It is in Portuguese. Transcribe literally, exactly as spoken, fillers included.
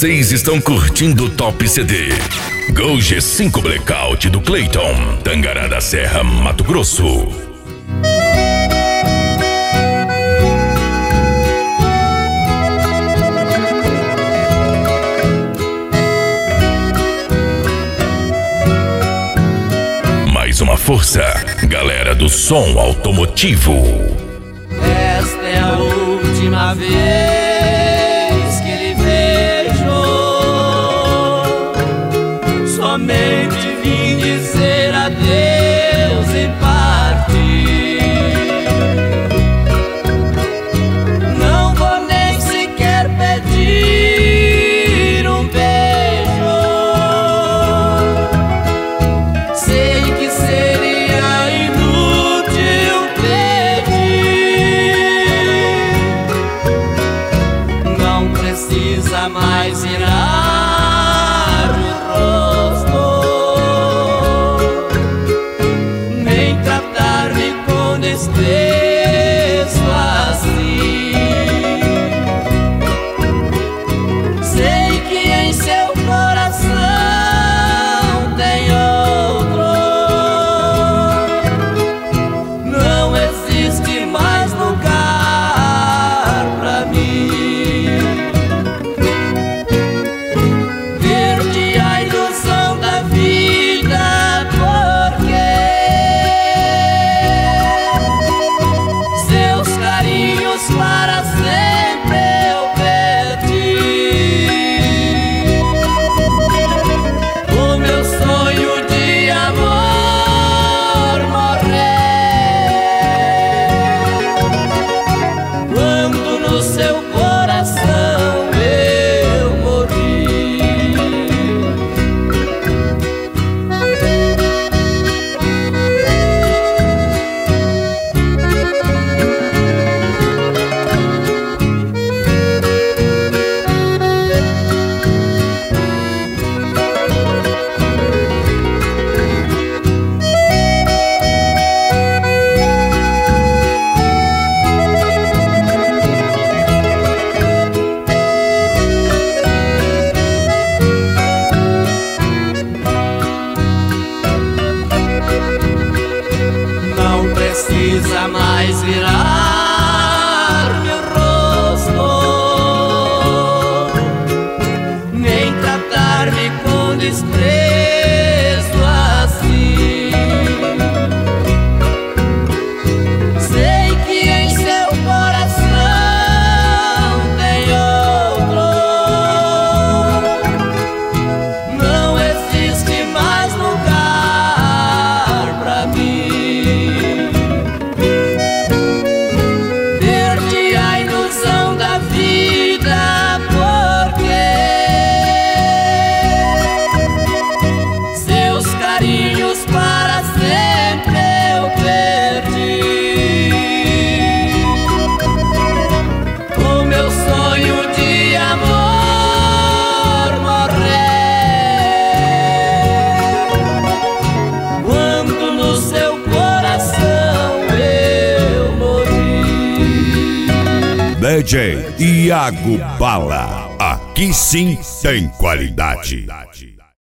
Vocês estão curtindo o Top C D. Gol G cinco Blackout do Clayton, Tangará da Serra, Mato Grosso. Mais uma força, galera do som automotivo. Esta é a última vez que lhe vejo. Somente vim dizer adeus e partir. Não vou nem sequer pedir um beijo. Sei que seria inútil pedir. Não precisa mais virar o rosto, nem tratar-me com desprezo assim. Sei que em seu coração tem outro. Não existe mais lugar pra mim. Perdi a ilusão da vida porque seus carinhos para sempre eu perdi. O meu sonho de amor morreu quando no seu coração eu morri. Não precisa mais virar meu rosto, nem tratar-me com desprezo assim. Sei que em seu coração tem outro. Não existe mais lugar pra mim. Perdi a ilusão da vida porque seus carinhos para sempre eu perdi. O meu sonho de amor morreu quando no seu coração eu morri. D J Iago Bala, aqui sim tem qualidade.